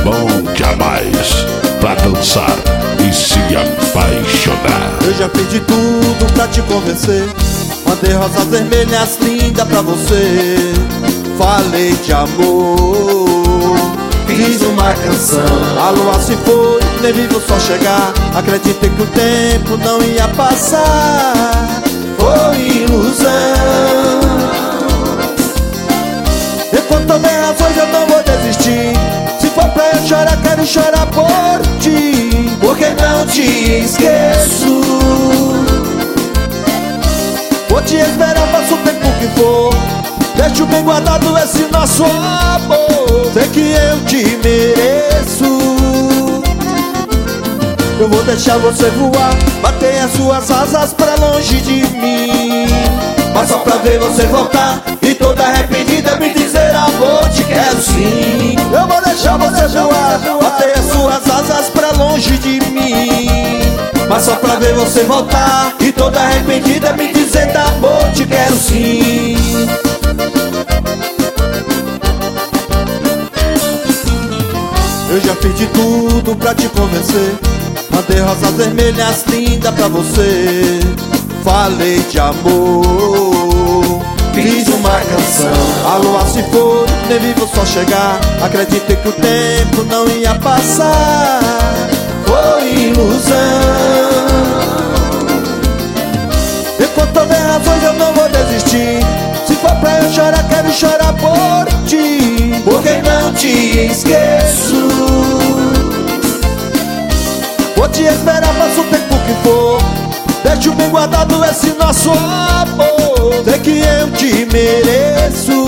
bom demais pra dançar e se apaixonar. Eu já fiz de tudo pra te convencer, mandei rosas vermelhas lindas pra você. Falei de amor, fiz uma canção. A lua se foi, nem vi o sol chegar. Acreditei que o tempo não ia passar. Foi ilusão. Enquanto houver razões eu não vou desistir. Se for pra eu chorar, quero chorar por ti, porque não te esqueço. Vou te esperar, faça o tempo que for. Deixo bem guardado esse nosso amor. Sei que eu te mereço. Eu vou deixar você voar, bater as suas asas pra longe de mim, mas só pra ver você voltar e toda arrependida me dizer amor, te quero sim. Eu vou deixar você voar, bater as suas asas pra longe de mim, mas só pra ver você voltar e toda arrependida me dizer amor, te quero sim. Eu já fiz de tudo pra te convencer, mandei rosas vermelhas lindas pra você. Falei de amor, fiz uma canção. A lua se foi, nem vi o sol chegar. Acreditei que o tempo não ia passar. Foi ilusão. Enquanto houver razões eu não vou desistir. Se for pra eu chorar, quero chorar por ti, porque não te esqueço. Vou te esperar, faça o tempo que for. Deixo bem guardado esse nosso amor. Sei que eu te mereço.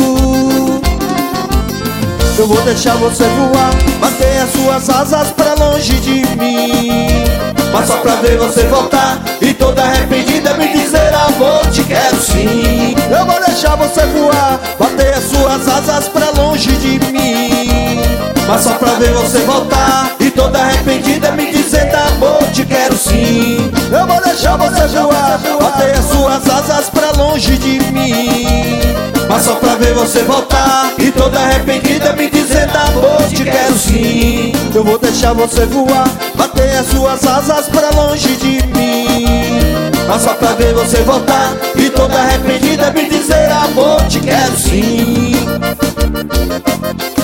Eu vou deixar você voar, bater as suas asas pra longe de mim, mas só pra ver você voltar e toda arrependida me dizer amor, te quero sim. Eu vou deixar você voar, bater as suas asas pra longe de mim, mas só pra ver você voltar e toda arrependida me dizer amor, te quero sim. Eu vou deixar você voar, bater as suas asas pra longe de mim, mas só pra ver você voltar e toda arrependida me dizer amor, te quero sim. Eu vou deixar você voar, bater as suas asas pra longe de mim, mas só pra ver você voltar e toda arrependida me dizer amor, te quero sim.